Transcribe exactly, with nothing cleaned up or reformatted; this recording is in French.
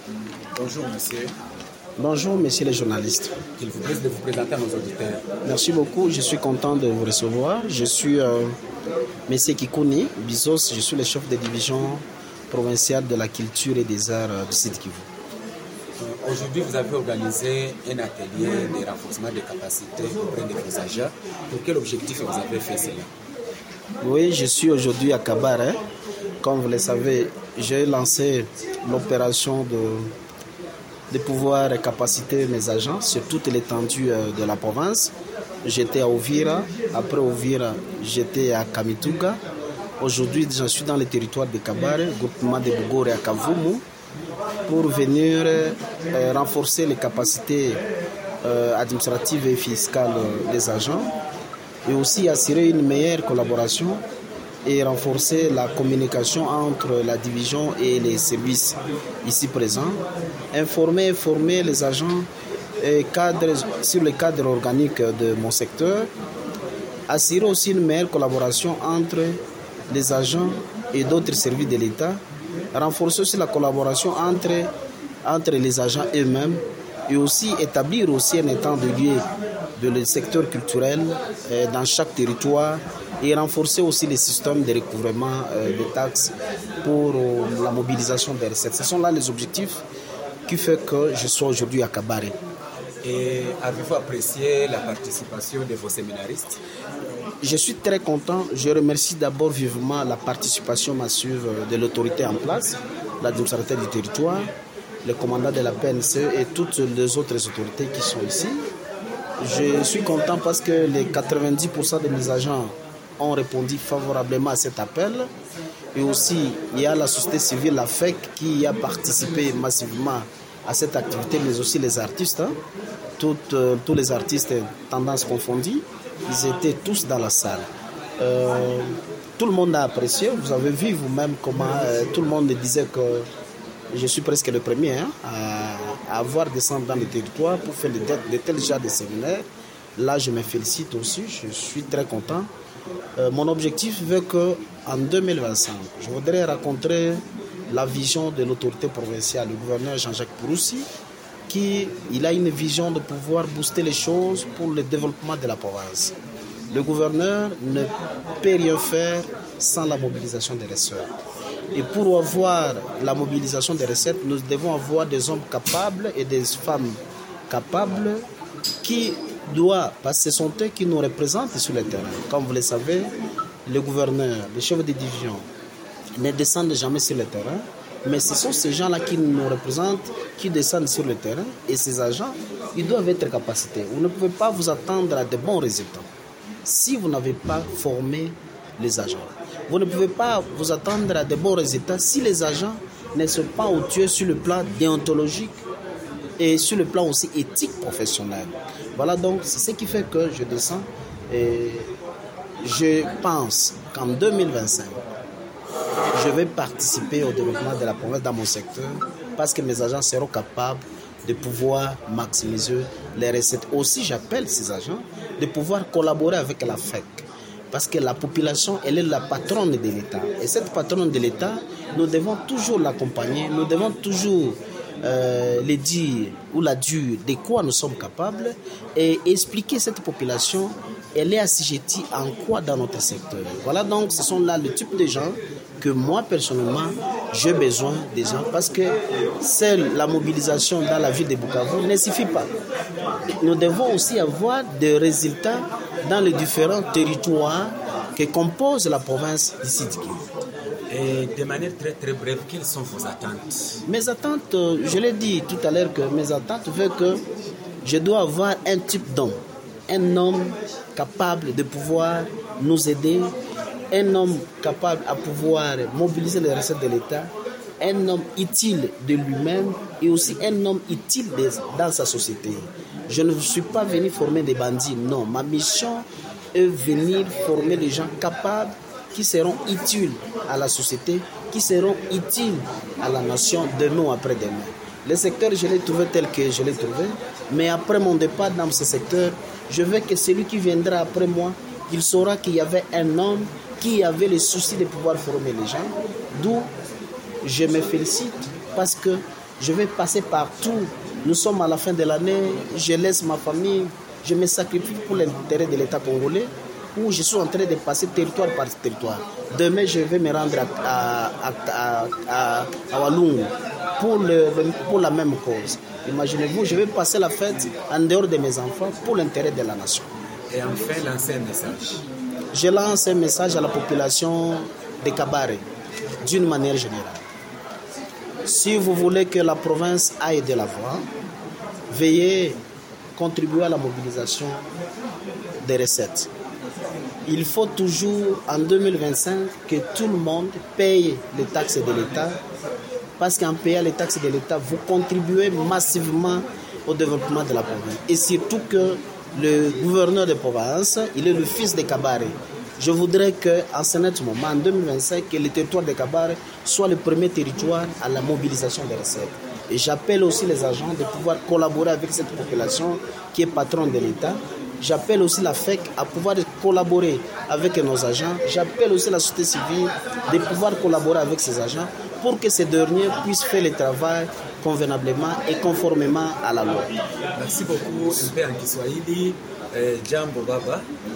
Bonjour monsieur. Bonjour messieurs les journalistes. Il vous plaît de vous présenter à nos auditeurs. Merci beaucoup, je suis content de vous recevoir. Je suis euh, monsieur Kikouni Bizos, je suis le chef de division provinciale de la culture et des arts euh, du Sud Kivu. Euh, Aujourd'hui, vous avez organisé un atelier de renforcement des capacités auprès de vos agents. Pour quel objectif vous avez fait cela? Oui, je suis aujourd'hui à Kabare. Comme vous le savez, j'ai lancé l'opération de, de pouvoir capaciter mes agents sur toute l'étendue de la province. J'étais à Uvira, après Uvira, j'étais à Kamituga. Aujourd'hui, je suis dans le territoire de Kabare, groupement de Bugore à Kavumu, pour venir euh, renforcer les capacités euh, administratives et fiscales des agents et aussi assurer une meilleure collaboration et renforcer la communication entre la division et les services ici présents, informer, former les agents et cadres, sur le cadre organique de mon secteur, assurer aussi une meilleure collaboration entre les agents et d'autres services de l'État, renforcer aussi la collaboration entre, entre les agents eux-mêmes et aussi établir aussi un état de lieu de le secteur culturel euh, dans chaque territoire et renforcer aussi les systèmes de recouvrement euh, des taxes pour euh, la mobilisation des recettes. Ce sont là les objectifs qui font que je sois aujourd'hui à Kabare. Et avez-vous apprécié la participation de vos séminaristes? Je suis très content. Je remercie d'abord vivement la participation massive de l'autorité en place, l'administrateur du territoire, le commandant de la P N C et toutes les autres autorités qui sont ici. Je suis content parce que les quatre-vingt-dix pour cent de mes agents ont répondu favorablement à cet appel. Et aussi, il y a la société civile, la F E C, qui a participé massivement à cette activité, mais aussi les artistes. Hein. Toutes, euh, tous les artistes, tendances confondues, ils étaient tous dans la salle. Euh, tout le monde a apprécié. Vous avez vu vous-même comment euh, tout le monde disait que je suis presque le premier hein, à, à avoir descendu dans le territoire pour faire de, de tels genres de séminaires. Là, je me félicite aussi, je suis très content. Euh, mon objectif veut qu'en deux mille vingt-cinq, je voudrais rencontrer la vision de l'autorité provinciale, le gouverneur Jean-Jacques Pouroussi, qui il a une vision de pouvoir booster les choses pour le développement de la province. Le gouverneur ne peut rien faire sans la mobilisation des recettes. Et pour avoir la mobilisation des recettes, nous devons avoir des hommes capables et des femmes capables qui doivent, parce que ce sont eux qui nous représentent sur le terrain. Comme vous le savez, le gouverneur, les chefs de division ne descendent jamais sur le terrain, mais ce sont ces gens-là qui nous représentent, qui descendent sur le terrain, et ces agents, ils doivent être capacités. Vous ne pouvez pas vous attendre à de bons résultats si vous n'avez pas formé les agents. Vous ne pouvez pas vous attendre à de bons résultats si les agents ne sont pas outillés sur le plan déontologique et sur le plan aussi éthique professionnel. Voilà donc, c'est ce qui fait que je descends et je pense qu'en deux mille vingt-cinq, je vais participer au développement de la province dans mon secteur parce que mes agents seront capables de pouvoir maximiser les recettes. Aussi, j'appelle ces agents de pouvoir collaborer avec la F E C. Parce que la population, elle est la patronne de l'État. Et cette patronne de l'État, nous devons toujours l'accompagner, nous devons toujours euh, lui dire ou la dire de quoi nous sommes capables et expliquer cette population, elle est assujettie en quoi dans notre secteur. Voilà donc, ce sont là le type de gens que moi, personnellement, j'ai besoin des gens parce que seule la mobilisation dans la ville de Bukavu ne suffit pas. Nous devons aussi avoir des résultats dans les différents territoires que compose la province du Sud Kivu. Et de manière très très brève, quelles sont vos attentes? Mes attentes, je l'ai dit tout à l'heure que mes attentes veulent que je dois avoir un type d'homme, un homme capable de pouvoir nous aider, un homme capable à pouvoir mobiliser les recettes de l'État, un homme utile de lui-même et aussi un homme utile de, dans sa société. Je ne suis pas venu former des bandits, non. Ma mission est venir former des gens capables qui seront utiles à la société, qui seront utiles à la nation demain ou après-demain. Le secteur, je l'ai trouvé tel que je l'ai trouvé, mais après mon départ dans ce secteur, je veux que celui qui viendra après moi, il saura qu'il y avait un homme qui avait le souci de pouvoir former les gens, d'où je me félicite parce que Je vais passer partout. Nous sommes à la fin de l'année, je laisse ma famille, je me sacrifie pour l'intérêt de l'État congolais, où je suis en train de passer territoire par territoire. Demain, je vais me rendre à, à, à, à, à Walungu pour, le, pour la même cause. Imaginez-vous, je vais passer la fête en dehors de mes enfants pour l'intérêt de la nation. Et enfin, lancer un message. Je lance un message à la population de Kabare, d'une manière générale. Si vous voulez que la province aille de l'avant, veuillez contribuer à la mobilisation des recettes. Il faut toujours, en deux mille vingt-cinq, que tout le monde paye les taxes de l'État, parce qu'en payant les taxes de l'État, vous contribuez massivement au développement de la province. Et surtout que le gouverneur de province, il est le fils de Kabare. Je voudrais qu'en ce moment, en deux mille vingt-cinq, que le territoire de Kabare soit le premier territoire à la mobilisation des recettes. Et j'appelle aussi les agents de pouvoir collaborer avec cette population qui est patronne de l'État. J'appelle aussi la F E C à pouvoir collaborer avec nos agents. J'appelle aussi la société civile de pouvoir collaborer avec ces agents pour que ces derniers puissent faire le travail convenablement et conformément à la loi. Merci beaucoup, M P en Kiswahili, Jambo Baba.